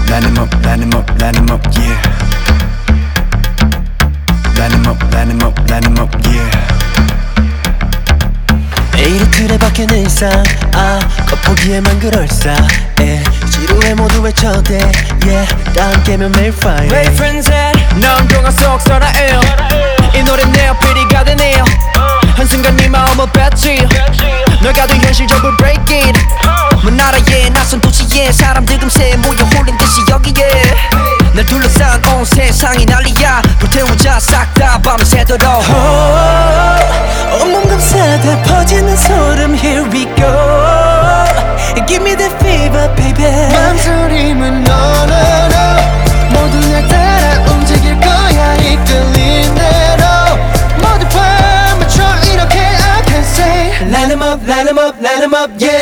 line him up, line him up, line him up, yeah. Line him up, line him up, line him up, yeah. 매일 틀에 박힌 일상 겉보기에만 그럴싸해 지루해 모두 외쳐대 yeah 다 함께면 매일 fine Hey friends 넌 동화 속 설아예요 이 노래 내 어필이가 되네요 한순간 네 마음을 뺐지 널 가둔 현실적으로 break it 먼 나라에 낯선 도시에 사람들 금세 모여 홀린 듯이 여기에 날 둘러싼 온 세상이 난리야 불태우자 싹 다 밤을 새도록 온몸 감싸다 퍼지는 소름 Here we go Give me that fever baby 망설임은 no no no 모두 날 따라 움직일 거야 이끌린 대로 모두 발맞춰 이렇게 I can say Line 'em up, line 'em up, line 'em up, yeah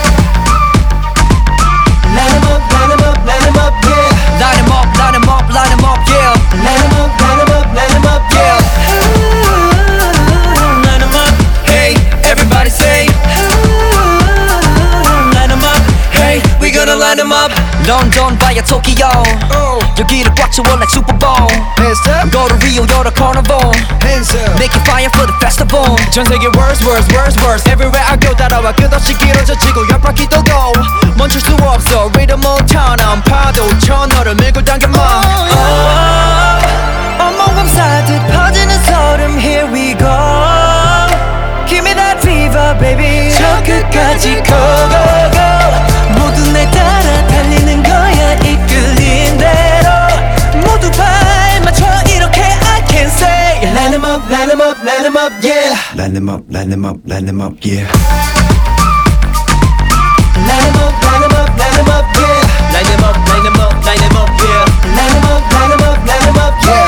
Line 'em up, line 'em up, line 'em up, yeah Line 'em up, line 'em up, line 'em up, yeah Line 'em up, line 'em up, line 'em up, yeah Line 'em up, Hey, everybody say line 'em up Hey, we gonna line 'em up 런던 via Tokyo 여기를 꽉 채워 like Super Bowl Hands up, Go to Rio, you're the carnival hands up Make it fire for the festival 전 세계 words, words, words, words Everywhere I go 따라와 끝없이 길어져지고 열 바퀴 돌고 멈출 수 없어 리듬은 타는 파도처럼 너를 밀고 당겨만 온몸 감싸듯 퍼지는 소름 Here we go Give me that fever baby 저 끝까지 go go go 모두 날 따라 달리는 거야 이끌린 대로 모두 발맞춰 이렇게 I can say Line 'em up, line 'em up, line 'em up, yeah Line him up, line him up, line him up, yeah. Line 'em up, line 'em up, line 'em up, yeah Line 'em up, line 'em up, line 'em up, yeah Line 'em up, line 'em up, line 'em up, yeah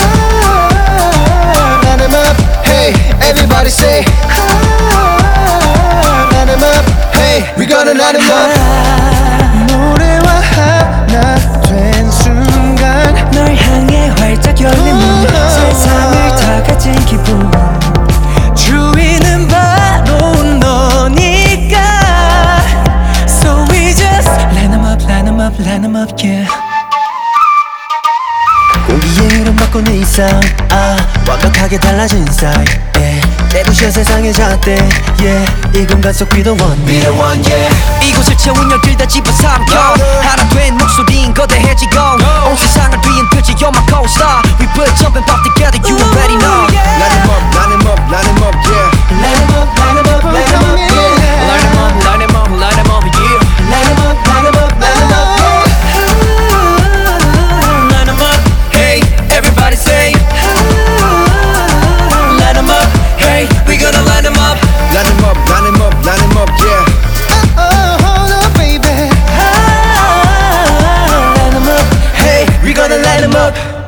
Line 'em up, hey, everybody say Line 'em up, hey, we gonna line 'em up 노래와 하나 된 순간 널 향해 활짝 열린 문 세상을 다 가진 기분 주위는 바로 너니까 So we just line 'em up, line 'em up, line 'em up, yeah 공기의 흐름 바꾼 일상 완벽하게 달라진 스타일 yeah. 내부셔 세상의 잣대 yeah. 이 공간 속 be the one, be the one, yeah 이곳을 채운 열들 다 집어삼켜 하나 된 목소리인 거대해지고 온 세상을 뒤흔들지 You're my co-star We put jumping pop together You already know Line him up, line him up, line him up, yeah. Line 'em up, line 'em up, line 'em up, yeah Line 'em up, line 'em up, line 'em up, yeah Line 'em up, line 'em up, line 'em up, yeah Line 'em up, Hey, everybody say line 'em up Hey, we gonna line 'em up Line him up, line him up, line him up, yeah. Oh, hold up baby line 'em up Hey, we gonna line 'em up